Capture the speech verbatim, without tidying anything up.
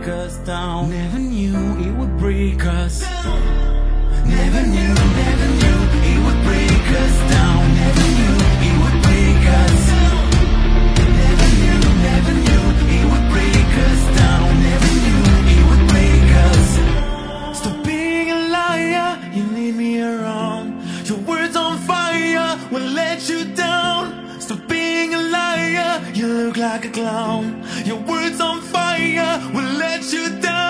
break us down. Never knew it would break us. Never knew, never knew it would break us down. Never knew it would break us. Never knew, never knew it would break us down. Never knew it would break us. Stop being a liar, you lead me around. Your words on fire will let you down. Stop being a liar, you look like a clown. Your words on fire will let you down.